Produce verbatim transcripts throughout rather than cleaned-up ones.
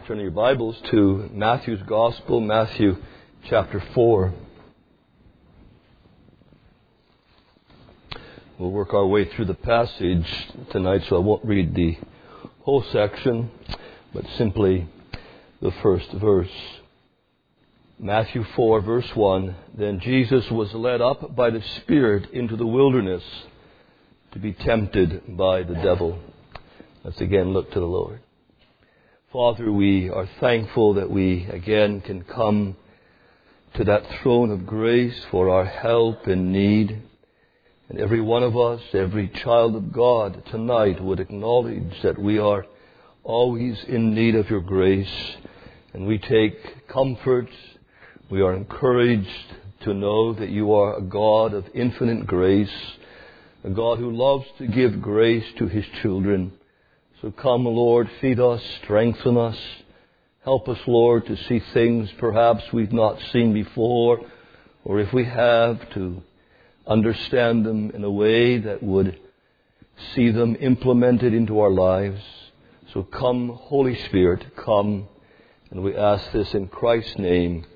Turn your Bibles to Matthew's Gospel, Matthew chapter four. We'll work our way through the passage tonight, so I won't read the whole section, but simply the first verse. Matthew four, verse one, Then Jesus was led up by the Spirit into the wilderness to be tempted by the devil. Let's again look to the Lord. Father, we are thankful that we again can come to that throne of grace for our help and need. And every one of us, every child of God tonight would acknowledge that we are always in need of your grace. And we take comfort, we are encouraged to know that you are a God of infinite grace, a God who loves to give grace to his children. So come, Lord, feed us, strengthen us. Help us, Lord, to see things perhaps we've not seen before, or if we have, to understand them in a way that would see them implemented into our lives. So come, Holy Spirit, come. And we ask this in Christ's name.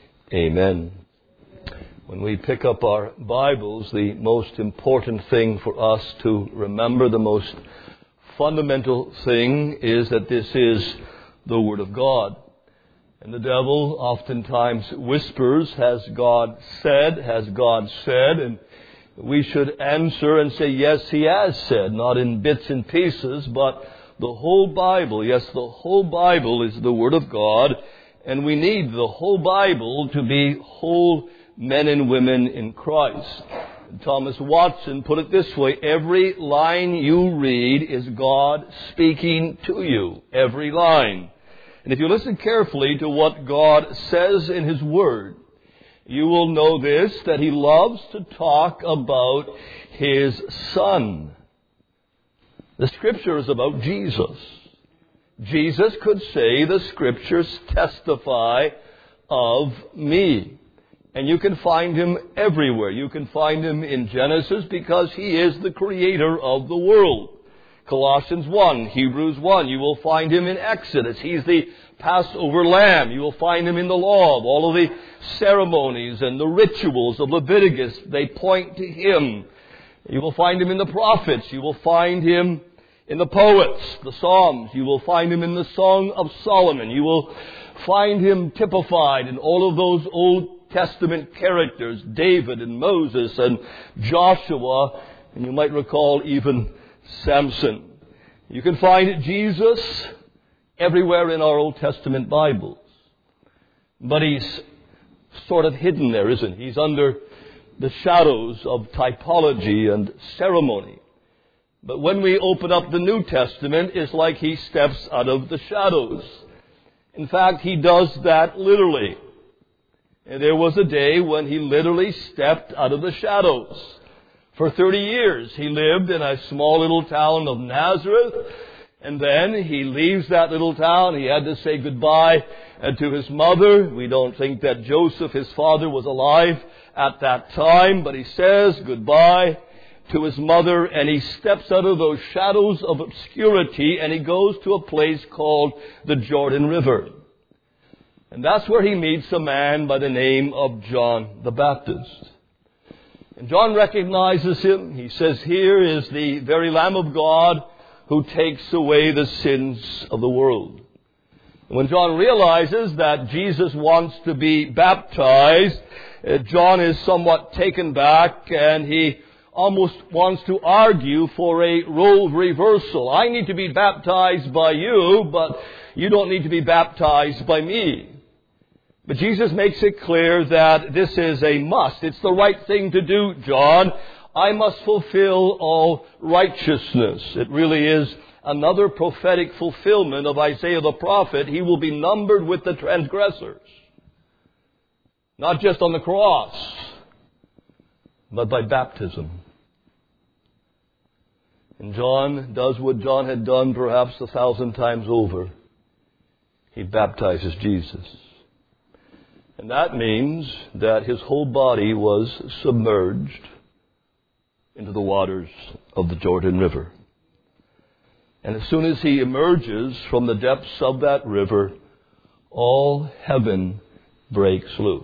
Amen. When we pick up our Bibles, the most important thing for us to remember, the most fundamental thing, is that this is the Word of God. And the devil oftentimes whispers, has God said, has God said? And we should answer and say, yes, he has said, not in bits and pieces, but the whole Bible. Yes, the whole Bible is the Word of God, and we need the whole Bible to be whole men and women in Christ. Thomas Watson put it this way: every line you read is God speaking to you. Every line. And if you listen carefully to what God says in His Word, you will know this, that He loves to talk about His Son. The Scripture is about Jesus. Jesus could say, the Scriptures testify of me. And you can find Him everywhere. You can find Him in Genesis because He is the creator of the world. Colossians one, Hebrews one, you will find Him in Exodus. He's the Passover Lamb. You will find Him in the law. All of the ceremonies and the rituals of Leviticus, they point to Him. You will find Him in the prophets. You will find Him in the poets, the Psalms. You will find Him in the Song of Solomon. You will find Him typified in all of those Old Testament characters, David and Moses and Joshua, and you might recall even Samson. You can find Jesus everywhere in our Old Testament Bibles. But He's sort of hidden there, isn't he? He's under the shadows of typology and ceremony. But when we open up the New Testament, it's like He steps out of the shadows. In fact, He does that literally. And there was a day when He literally stepped out of the shadows. For thirty years, He lived in a small little town of Nazareth. And then He leaves that little town. He had to say goodbye to His mother. We don't think that Joseph, His father, was alive at that time. But He says goodbye to His mother. And He steps out of those shadows of obscurity. And He goes to a place called the Jordan River. And that's where He meets a man by the name of John the Baptist. And John recognizes him. He says, here is the very Lamb of God who takes away the sins of the world. And when John realizes that Jesus wants to be baptized, John is somewhat taken back, and he almost wants to argue for a role reversal. I need to be baptized by you, but you don't need to be baptized by me. But Jesus makes it clear that this is a must. It's the right thing to do, John. I must fulfill all righteousness. It really is another prophetic fulfillment of Isaiah the prophet. He will be numbered with the transgressors. Not just on the cross, but by baptism. And John does what John had done perhaps a thousand times over. He baptizes Jesus. And that means that His whole body was submerged into the waters of the Jordan River. And as soon as he emerges from the depths of that river, all heaven breaks loose.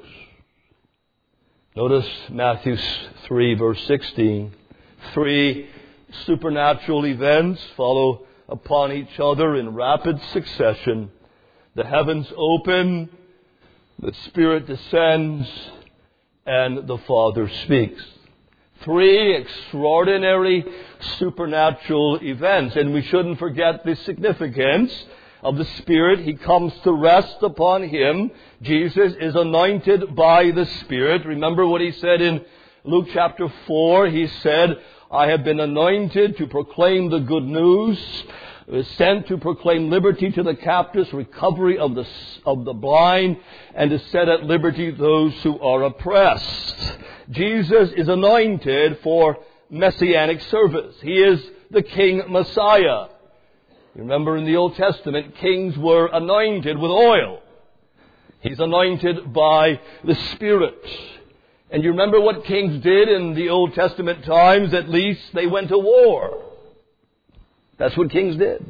Notice Matthew three, verse sixteen. Three supernatural events follow upon each other in rapid succession. The heavens open, the Spirit descends, and the Father speaks. Three extraordinary supernatural events. And we shouldn't forget the significance of the Spirit. He comes to rest upon him. Jesus is anointed by the Spirit. Remember what he said in Luke chapter four. He said, I have been anointed to proclaim the good news, sent to proclaim liberty to the captives, recovery of the, of the blind, and to set at liberty those who are oppressed. Jesus is anointed for messianic service. He is the King Messiah. You remember in the Old Testament, kings were anointed with oil. He's anointed by the Spirit. And you remember what kings did in the Old Testament times? At least they went to war. That's what kings did.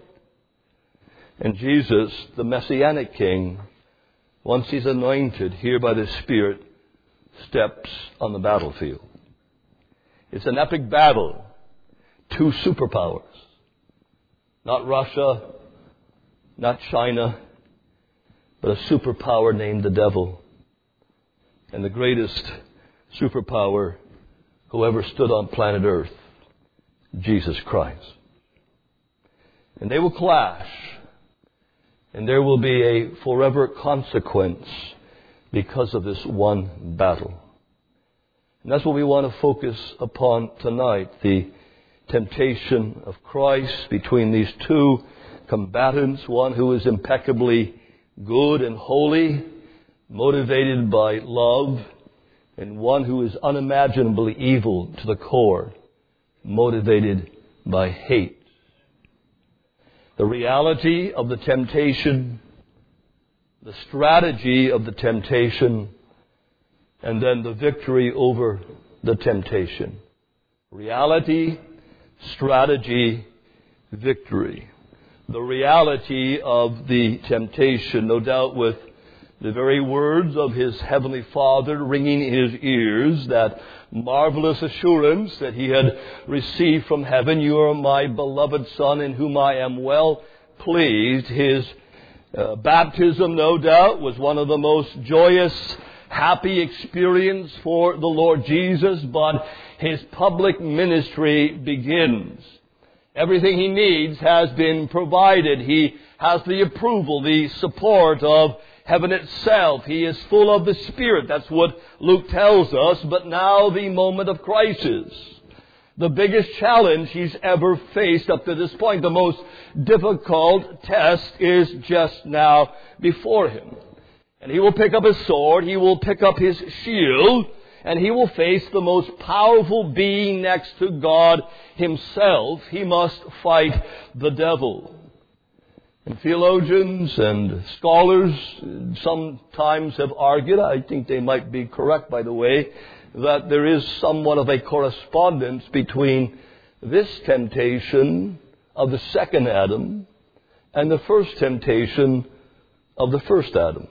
And Jesus, the Messianic King, once he's anointed here by the Spirit, steps on the battlefield. It's an epic battle. Two superpowers. Not Russia, not China, but a superpower named the devil. And the greatest superpower who ever stood on planet Earth, Jesus Christ. And they will clash. And there will be a forever consequence because of this one battle. And that's what we want to focus upon tonight. The temptation of Christ between these two combatants. One who is impeccably good and holy, motivated by love. And one who is unimaginably evil to the core, motivated by hate. The reality of the temptation, the strategy of the temptation, and then the victory over the temptation. Reality, strategy, victory. The reality of the temptation, no doubt with the very words of his heavenly Father ringing in his ears, that marvelous assurance that he had received from heaven, you are my beloved Son in whom I am well pleased. His uh, baptism, no doubt, was one of the most joyous, happy experience for the Lord Jesus, but his public ministry begins. Everything he needs has been provided. He has the approval, the support of heaven itself. He is full of the Spirit. That's what Luke tells us. But now the moment of crisis. The biggest challenge he's ever faced up to this point. The most difficult test is just now before him. And he will pick up his sword. He will pick up his shield. And he will face the most powerful being next to God himself. He must fight the devil. And theologians and scholars sometimes have argued, I think they might be correct by the way, that there is somewhat of a correspondence between this temptation of the second Adam and the first temptation of the first Adam.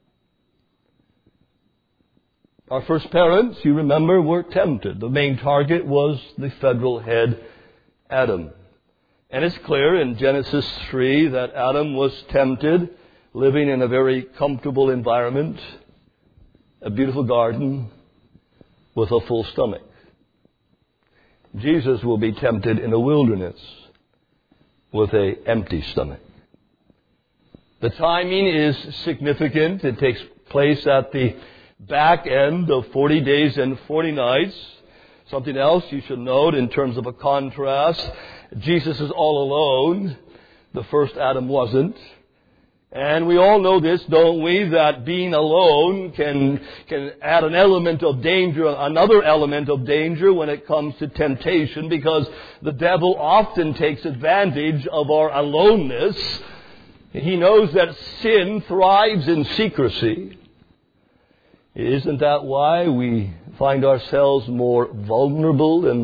Our first parents, you remember, were tempted. The main target was the federal head, Adam. And it's clear in Genesis three that Adam was tempted, living in a very comfortable environment, a beautiful garden, with a full stomach. Jesus will be tempted in a wilderness with an empty stomach. The timing is significant. It takes place at the back end of forty days and forty nights. Something else you should note in terms of a contrast. Jesus is all alone. The first Adam wasn't. And we all know this, don't we, that being alone can, can add an element of danger, another element of danger when it comes to temptation, because the devil often takes advantage of our aloneness. He knows that sin thrives in secrecy. Isn't that why we find ourselves more vulnerable and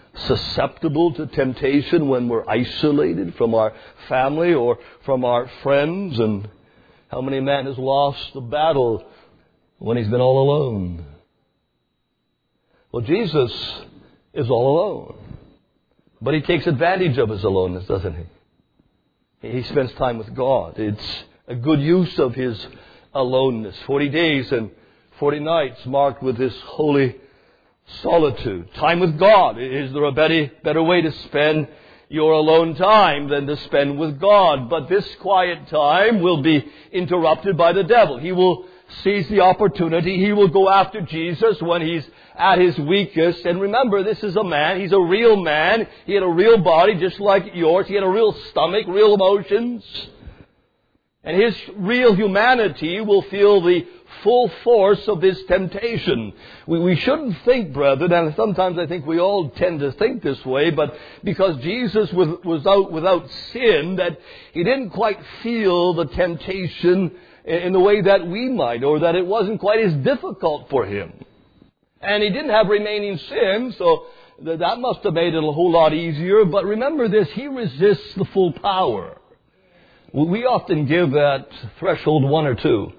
susceptible to temptation when we're isolated from our family or from our friends? And how many man has lost the battle when he's been all alone? Well, Jesus is all alone. But he takes advantage of his aloneness, doesn't he? He spends time with God. It's a good use of his aloneness. Forty days and forty nights marked with this holy solitude. Time with God. Is there a better, better way to spend your alone time than to spend with God? But this quiet time will be interrupted by the devil. He will seize the opportunity. He will go after Jesus when he's at his weakest. And remember, this is a man. He's a real man. He had a real body just like yours. He had a real stomach, real emotions. And his real humanity will feel the full force of this temptation. We, we shouldn't think, brethren, and sometimes I think we all tend to think this way, but because Jesus was, was out without sin, that he didn't quite feel the temptation in the way that we might, or that it wasn't quite as difficult for him. And he didn't have remaining sin, so that must have made it a whole lot easier. But remember this, he resists the full power. We often give that threshold one or two.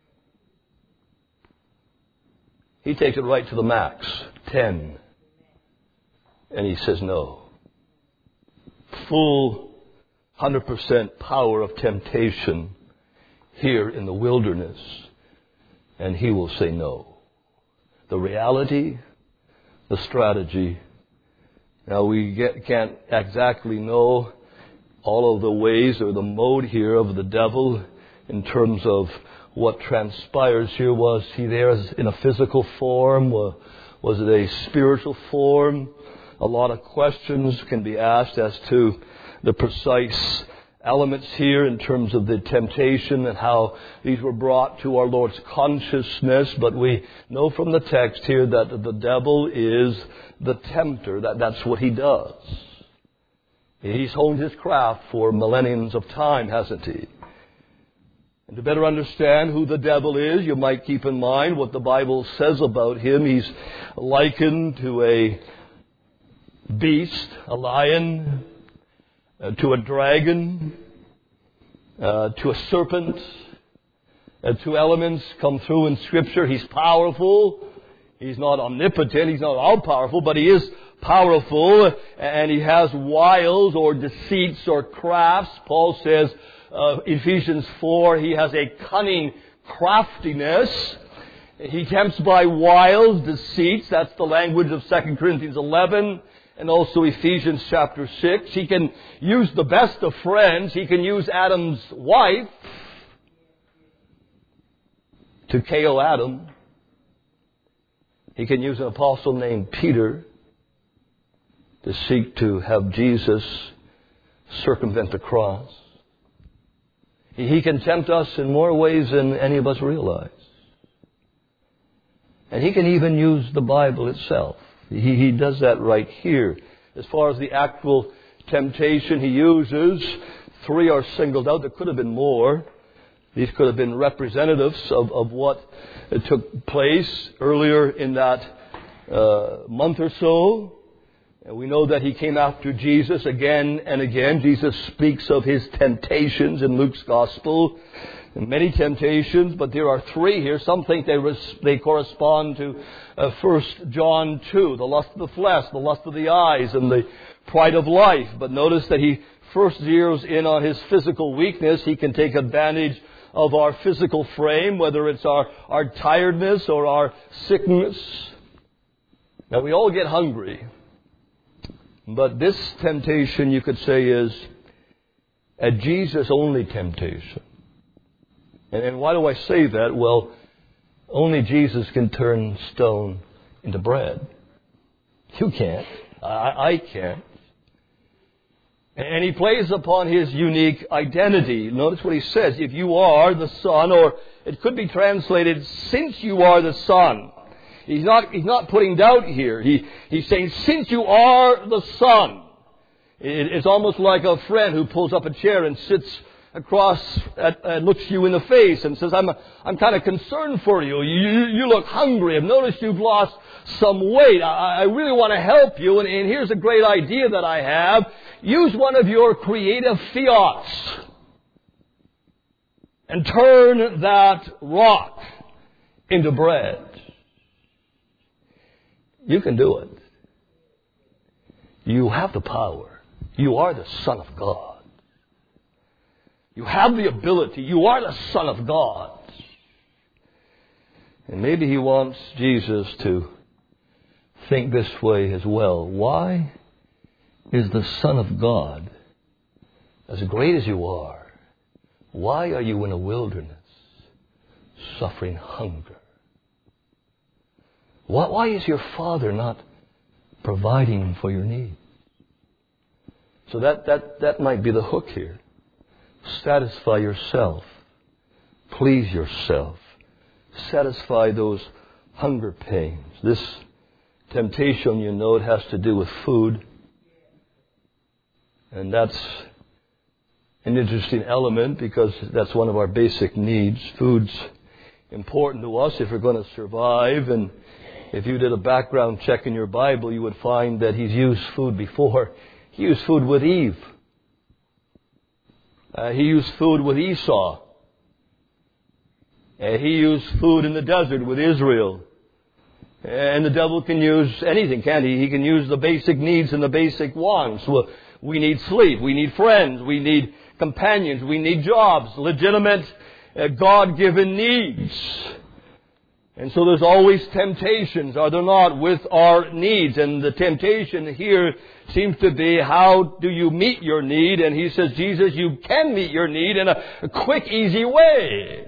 He takes it right to the max, ten. And he says no. Full one hundred percent power of temptation here in the wilderness. And he will say no. The reality, the strategy. Now we get, can't exactly know all of the ways or the mode here of the devil in terms of what transpires here. Was he there as in a physical form? Was it a spiritual form? A lot of questions can be asked as to the precise elements here in terms of the temptation and how these were brought to our Lord's consciousness. But we know from the text here that the devil is the tempter. That, that's what he does. He's honed his craft for millenniums of time, hasn't he? And to better understand who the devil is, you might keep in mind what the Bible says about him. He's likened to a beast, a lion, uh, to a dragon, uh, to a serpent. Uh, two elements come through in Scripture. He's powerful. He's not omnipotent. He's not all-powerful, but he is powerful, and he has wiles or deceits or crafts. Paul says, uh, Ephesians four, he has a cunning craftiness. He tempts by wiles, deceits. That's the language of Second Corinthians eleven and also Ephesians chapter six. He can use the best of friends. He can use Adam's wife to K O Adam. He can use an apostle named Peter to seek to have Jesus circumvent the cross. He can tempt us in more ways than any of us realize. And he can even use the Bible itself. He, he does that right here. As far as the actual temptation he uses, three are singled out. There could have been more. These could have been representatives of, of what took place earlier in that uh, month or so. And we know that he came after Jesus again and again. Jesus speaks of his temptations in Luke's Gospel. And many temptations, but there are three here. Some think they res- they correspond to uh, First John two, the lust of the flesh, the lust of the eyes, and the pride of life. But notice that he first zeroes in on his physical weakness. He can take advantage of our physical frame, whether it's our, our tiredness or our sickness. Now, we all get hungry. But this temptation, you could say, is a Jesus-only temptation. And, and why do I say that? Well, only Jesus can turn stone into bread. You can't. I, I can't. And he plays upon his unique identity. Notice what he says. If you are the Son, or it could be translated, since you are the Son. He's not, he's not putting doubt here. He, he's saying, since you are the Son. It, it's almost like a friend who pulls up a chair and sits across at, uh, looks you in the face and says, I'm, I'm kind of concerned for you. You, you look hungry. I've noticed you've lost some weight. I, I really want to help you. And, and here's a great idea that I have. Use one of your creative fiats and turn that rock into bread. You can do it. You have the power. You are the Son of God. You have the ability. You are the Son of God. And maybe He wants Jesus to think this way as well. Why is the Son of God, as great as you are, why are you in a wilderness suffering hunger? Why, why is your Father not providing for your needs? So that, that, that might be the hook here. Satisfy yourself. Please yourself. Satisfy those hunger pains. This temptation, you know, it has to do with food. And that's an interesting element because that's one of our basic needs. Food's important to us if we're going to survive. And if you did a background check in your Bible, you would find that He's used food before. He used food with Eve. Uh, he used food with Esau. Uh, he used food in the desert with Israel. And the devil can use anything, can't he? He can use the basic needs and the basic wants. Well, we need sleep. We need friends. We need companions. We need jobs. Legitimate, uh, God-given needs. And so there's always temptations, are there not, with our needs. And the temptation here seems to be, how do you meet your need? And He says, Jesus, you can meet your need in a, a quick, easy way.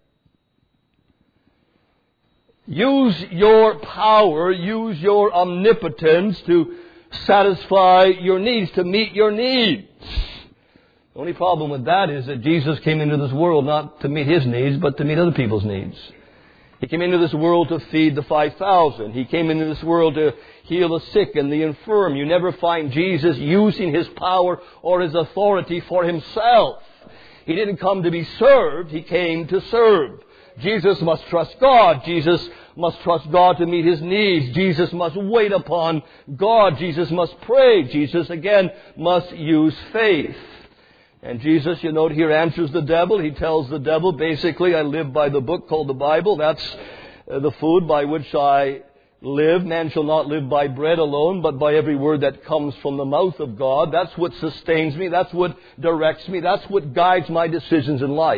Use your power, use your omnipotence to satisfy your needs, to meet your needs. The only problem with that is that Jesus came into this world not to meet His needs, but to meet other people's needs. He came into this world to feed the five thousand. He came into this world to heal the sick and the infirm. You never find Jesus using His power or His authority for Himself. He didn't come to be served. He came to serve. Jesus must trust God. Jesus must trust God to meet His needs. Jesus must wait upon God. Jesus must pray. Jesus, again, must use faith. And Jesus, you note here, answers the devil. He tells the devil, basically, I live by the book called the Bible. That's uh, the food by which I live. Man shall not live by bread alone, but by every word that comes from the mouth of God. That's what sustains me. That's what directs me. That's what guides my decisions in life.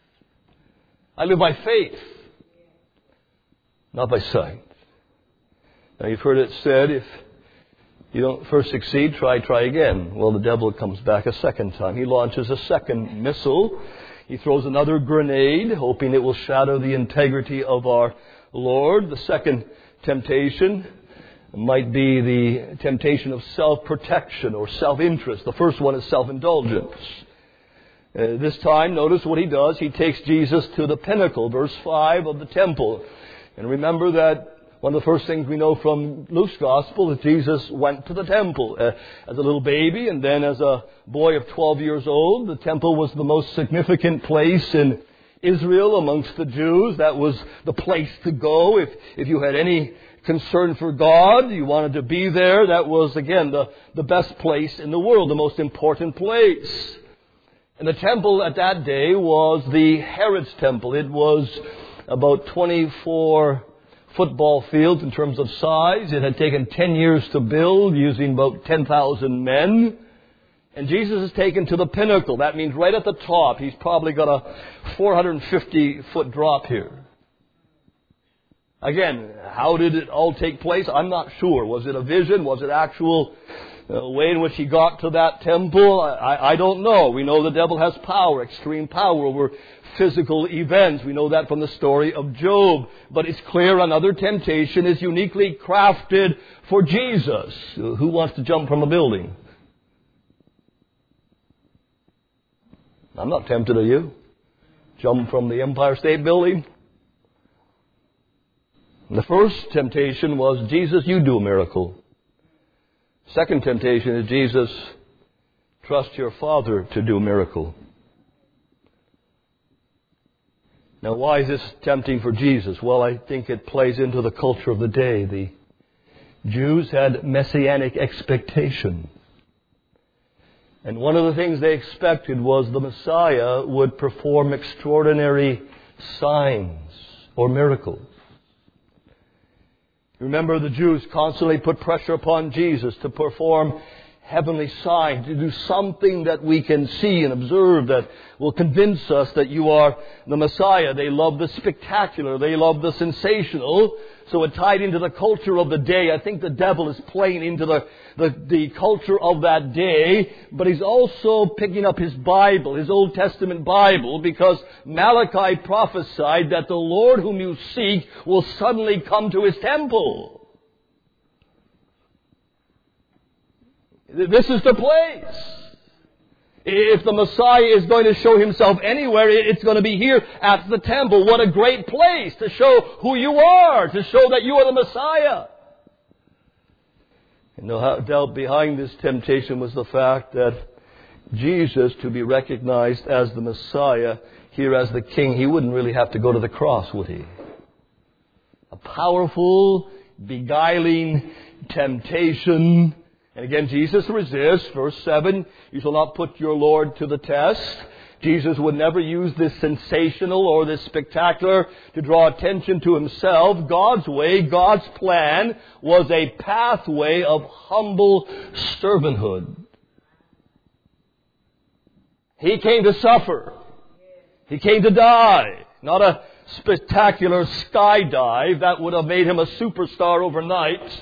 I live by faith, not by sight. Now, you've heard it said, if you don't first succeed, try, try again. Well, the devil comes back a second time. He launches a second missile. He throws another grenade, hoping it will shatter the integrity of our Lord. The second temptation might be the temptation of self-protection or self-interest. The first one is self-indulgence. Uh, this time, notice what he does. He takes Jesus to the pinnacle, verse five of the temple. And remember that one of the first things we know from Luke's Gospel is Jesus went to the temple uh, as a little baby, and then as a boy of twelve years old. The temple was the most significant place in Israel amongst the Jews. That was the place to go. If, if you had any concern for God, you wanted to be there, that was, again, the, the best place in the world, the most important place. And the temple at that day was the Herod's temple. It was about twenty-four football fields in terms of size. It had taken ten years to build, using about ten thousand men. And Jesus is taken to the pinnacle. That means right at the top. He's probably got a four hundred fifty foot drop here. Again, how did it all take place? I'm not sure. Was it a vision? Was it actual uh, way in which he got to that temple? I, I don't know. We know the devil has power, extreme power over physical events. We know that from the story of Job. But it's clear another temptation is uniquely crafted for Jesus. Who wants to jump from a building? I'm not tempted, are you? Jump from the Empire State Building? The first temptation was, Jesus, you do a miracle. Second temptation is, Jesus, trust your Father to do a miracle. Now, why is this tempting for Jesus? Well, I think it plays into the culture of the day. The Jews had messianic expectation. And one of the things they expected was the Messiah would perform extraordinary signs or miracles. Remember, the Jews constantly put pressure upon Jesus to perform heavenly signs, to do something that we can see and observe that will convince us that you are the Messiah. They love the spectacular. They love the sensational. So it tied into the culture of the day. I think the devil is playing into the, the, the culture of that day, but he's also picking up his Bible, his Old Testament Bible, because Malachi prophesied that the Lord whom you seek will suddenly come to His temple. This is the place. If the Messiah is going to show Himself anywhere, it's going to be here at the temple. What a great place to show who you are, to show that you are the Messiah. And no doubt behind this temptation was the fact that Jesus, to be recognized as the Messiah, here as the King, He wouldn't really have to go to the cross, would He? A powerful, beguiling temptation. And again, Jesus resists. Verse seven, you shall not put your Lord to the test. Jesus would never use this sensational or this spectacular to draw attention to Himself. God's way, God's plan was a pathway of humble servanthood. He came to suffer. He came to die. Not a spectacular skydive that would have made Him a superstar overnight.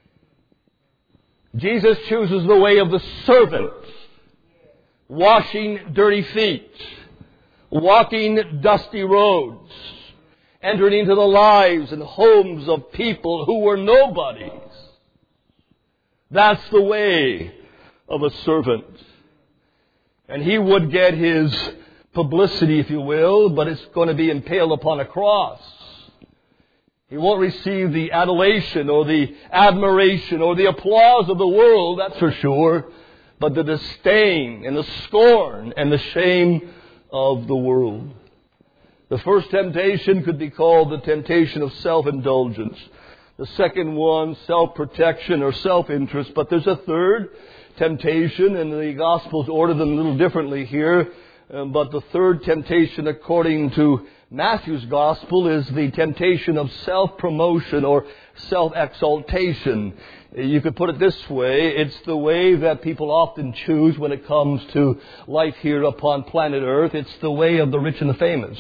Jesus chooses the way of the servant, washing dirty feet, walking dusty roads, entering into the lives and homes of people who were nobodies. That's the way of a servant. And He would get His publicity, if you will, but it's going to be impaled upon a cross. He won't receive the adulation or the admiration or the applause of the world, that's for sure, but the disdain and the scorn and the shame of the world. The first temptation could be called the temptation of self-indulgence. The second one, self-protection or self-interest. But there's a third temptation, and the Gospels order them a little differently here. Um, but the third temptation, according to Matthew's Gospel, is the temptation of self-promotion or self-exaltation. You could put it this way, it's the way that people often choose when it comes to life here upon planet Earth. It's the way of the rich and the famous.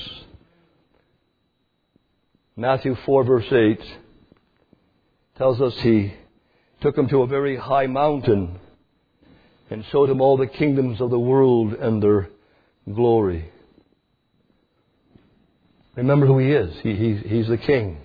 Matthew four verse eight tells us He took him to a very high mountain and showed him all the kingdoms of the world and their glory. Remember who He is. He, he, he's the King.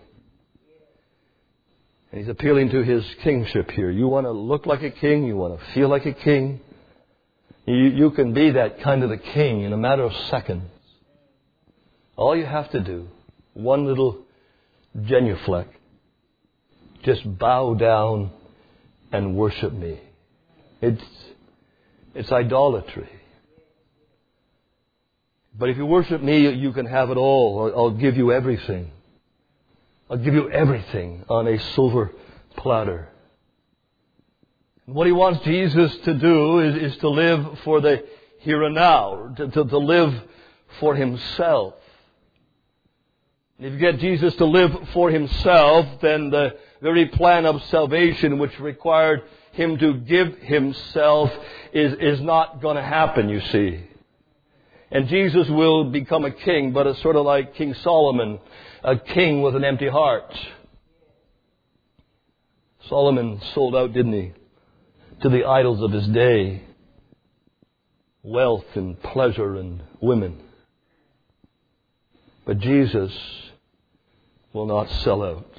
And He's appealing to His kingship here. You want to look like a king? You want to feel like a king? You, you can be that kind of a king in a matter of seconds. All you have to do, one little genuflect, just bow down and worship me. It's, it's idolatry. But if you worship me, you can have it all. I'll give you everything. I'll give you everything on a silver platter. And what He wants Jesus to do is, is to live for the here and now, to, to, to live for Himself. And if you get Jesus to live for Himself, then the very plan of salvation, which required Him to give Himself, is, is not going to happen, you see. And Jesus will become a king, but it's sort of like King Solomon, a king with an empty heart. Solomon sold out, didn't he, to the idols of his day. Wealth and pleasure and women. But Jesus will not sell out.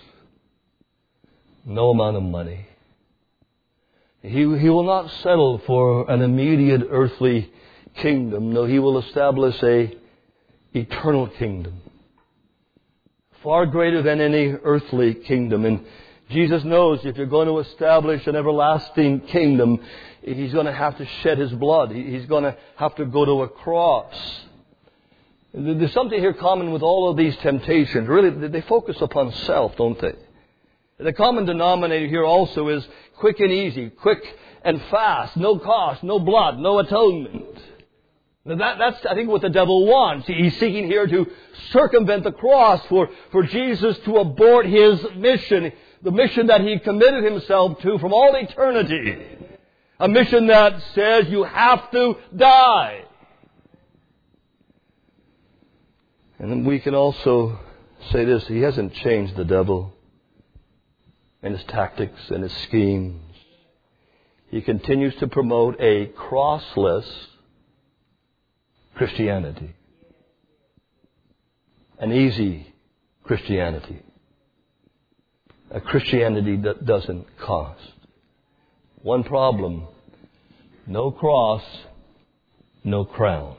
No amount of money. He, he will not settle for an immediate earthly kingdom. No, He will establish a eternal kingdom. Far greater than any earthly kingdom. And Jesus knows if you're going to establish an everlasting kingdom, He's going to have to shed His blood. He's going to have to go to a cross. There's something here common with all of these temptations. Really, they focus upon self, don't they? The common denominator here also is quick and easy, quick and fast, no cost, no blood, no atonement. Now that, that's, I think, what the devil wants. He's seeking here to circumvent the cross, for, for Jesus to abort His mission, the mission that He committed Himself to from all eternity. A mission that says you have to die. And then we can also say this: He hasn't changed, the devil, and his tactics and his schemes. He continues to promote a crossless Christianity. An easy Christianity. A Christianity that doesn't cost. One problem: no cross, no crown.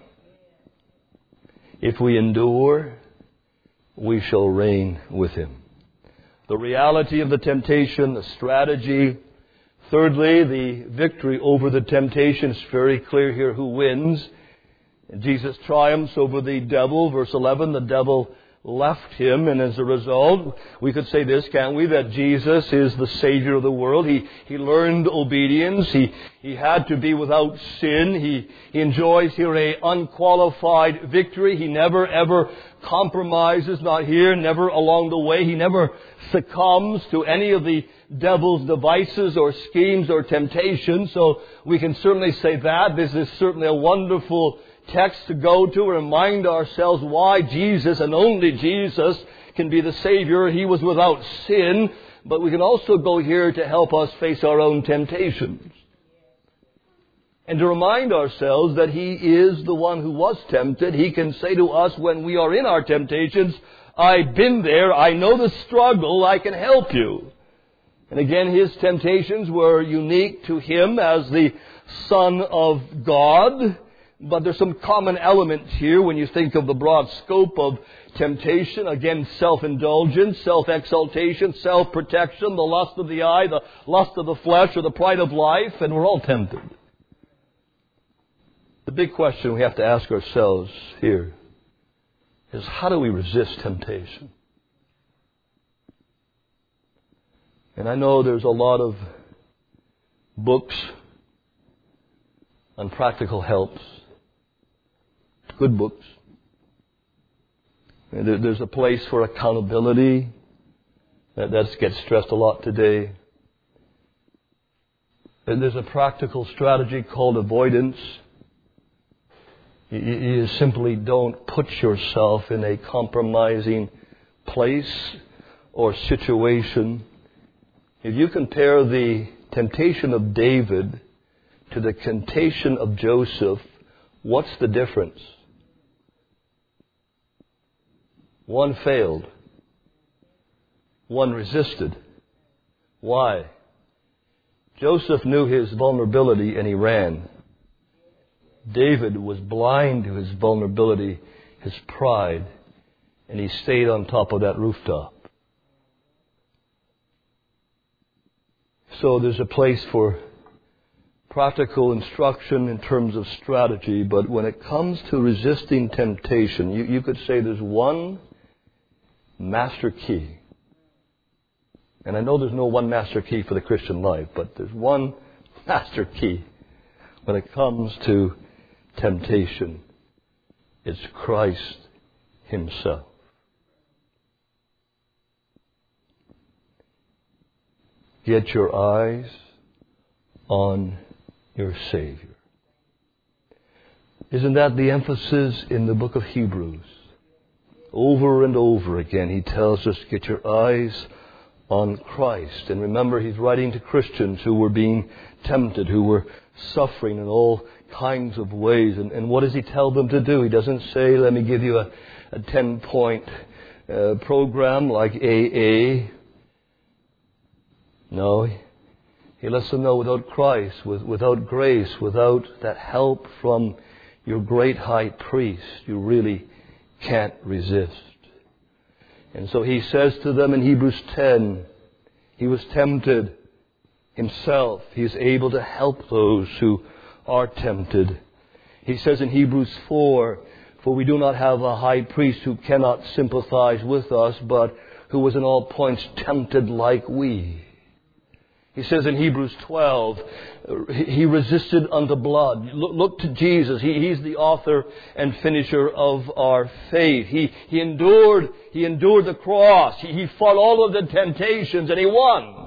If we endure, we shall reign with Him. The reality of the temptation, the strategy. Thirdly, the victory over the temptation. It's very clear here who wins. Jesus triumphs over the devil. Verse eleven, the devil left Him, and as a result, we could say this, can't we, that Jesus is the Savior of the world. He he learned obedience. He he had to be without sin. He, he enjoys here a unqualified victory. He never ever compromises, not here, never along the way. He never succumbs to any of the devil's devices or schemes or temptations. So we can certainly say that. This is certainly a wonderful text to go to and remind ourselves why Jesus and only Jesus can be the Savior. He was without sin, but we can also go here to help us face our own temptations. And to remind ourselves that He is the one who was tempted. He can say to us when we are in our temptations, I've been there, I know the struggle, I can help you. And again, His temptations were unique to Him as the Son of God. But there's some common elements here when you think of the broad scope of temptation. Again, self-indulgence, self-exaltation, self-protection, the lust of the eye, the lust of the flesh, or the pride of life, and we're all tempted. The big question we have to ask ourselves here is, how do we resist temptation? And I know there's a lot of books on practical helps. Good books. There's a place for accountability. That, that gets stressed a lot today. And there's a practical strategy called avoidance. You, you simply don't put yourself in a compromising place or situation. If you compare the temptation of David to the temptation of Joseph, what's the difference? One failed. One resisted. Why? Joseph knew his vulnerability and he ran. David was blind to his vulnerability, his pride, and he stayed on top of that rooftop. So there's a place for practical instruction in terms of strategy, but when it comes to resisting temptation, you, you could say there's one master key. And I know there's no one master key for the Christian life, but there's one master key when it comes to temptation. It's Christ Himself. Get your eyes on your Savior. Isn't that the emphasis in the book of Hebrews? Over and over again, he tells us, get your eyes on Christ. And remember, he's writing to Christians who were being tempted, who were suffering in all kinds of ways. And, and what does he tell them to do? He doesn't say, let me give you a, a ten-point uh, program like A A. No, he lets them know without Christ, with, without grace, without that help from your great high priest, you really can't resist. And so he says to them in Hebrews ten, he was tempted himself. He is able to help those who are tempted. He says in Hebrews four, For we do not have a high priest who cannot sympathize with us, but who was in all points tempted like we. He says in Hebrews twelve, He resisted unto blood. Look, look to Jesus. He, he's the author and finisher of our faith. He, he endured, He endured the cross. He, he fought all of the temptations and He won.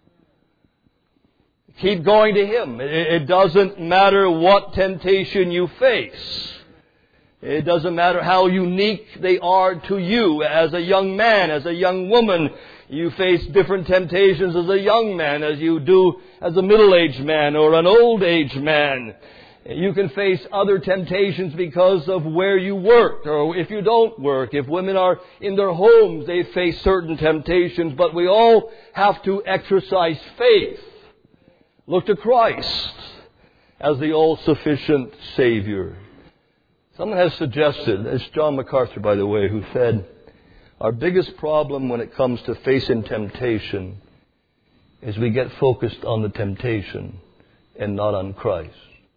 Keep going to Him. It, it doesn't matter what temptation you face. It doesn't matter how unique they are to you as a young man, as a young woman. You face different temptations as a young man as you do as a middle-aged man or an old-aged man. You can face other temptations because of where you work or if you don't work. If women are in their homes, they face certain temptations, but we all have to exercise faith. Look to Christ as the all-sufficient Savior. Someone has suggested, it's John MacArthur, by the way, who said, our biggest problem when it comes to facing temptation is we get focused on the temptation and not on Christ.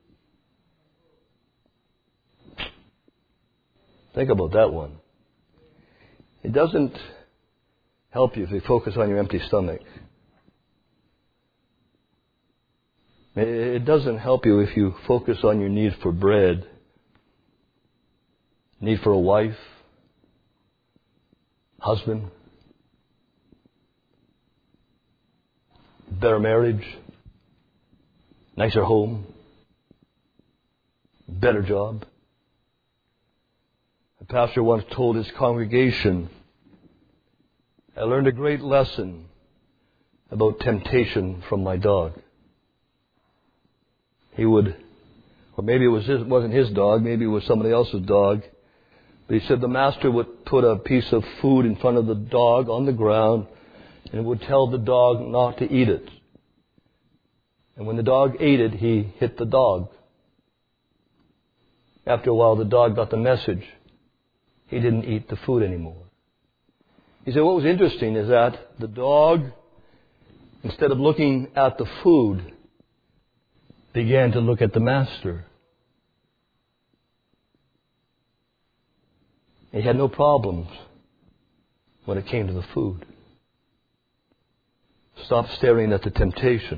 Think about that one. It doesn't help you if you focus on your empty stomach. It doesn't help you if you focus on your need for bread, need for a wife, husband, better marriage, nicer home, better job. A pastor once told his congregation, I learned a great lesson about temptation from my dog. He would, or maybe it was his, wasn't his dog, maybe it was somebody else's dog. But he said the master would put a piece of food in front of the dog on the ground and would tell the dog not to eat it. And when the dog ate it, he hit the dog. After a while, the dog got the message. He didn't eat the food anymore. He said what was interesting is that the dog, instead of looking at the food, began to look at the master. He had no problems when it came to the food. Stop staring at the temptation.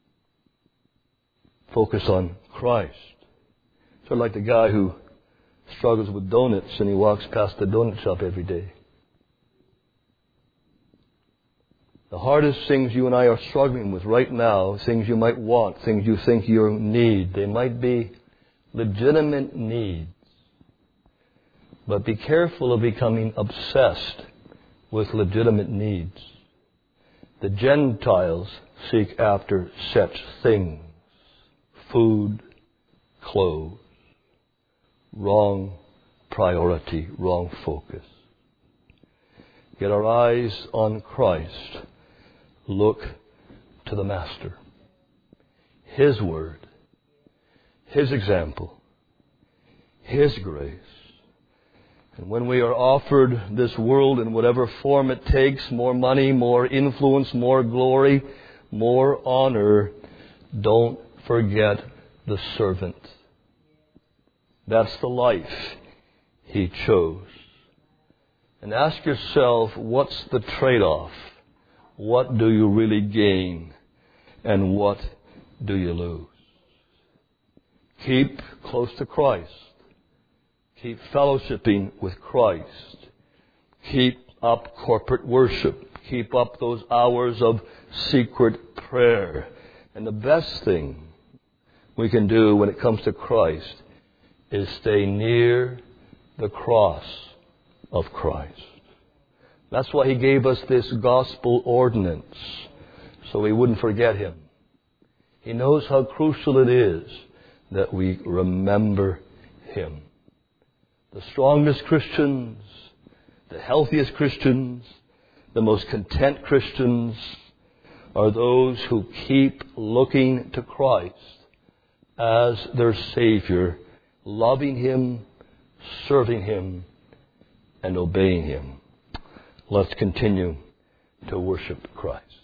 Focus on Christ. Sort of like the guy who struggles with donuts and he walks past the donut shop every day. The hardest things you and I are struggling with right now, things you might want, things you think you need, they might be legitimate needs. But be careful of becoming obsessed with legitimate needs. The Gentiles seek after such things. Food, clothes. Wrong priority, wrong focus. Get our eyes on Christ. Look to the Master. His Word. His example. His grace. And when we are offered this world in whatever form it takes, more money, more influence, more glory, more honor, don't forget the servant. That's the life He chose. And ask yourself, what's the trade-off? What do you really gain? And what do you lose? Keep close to Christ. Keep fellowshipping with Christ. Keep up corporate worship. Keep up those hours of secret prayer. And the best thing we can do when it comes to Christ is stay near the cross of Christ. That's why He gave us this gospel ordinance, so we wouldn't forget Him. He knows how crucial it is that we remember Him. The strongest Christians, the healthiest Christians, the most content Christians are those who keep looking to Christ as their Savior, loving Him, serving Him, and obeying Him. Let's continue to worship Christ.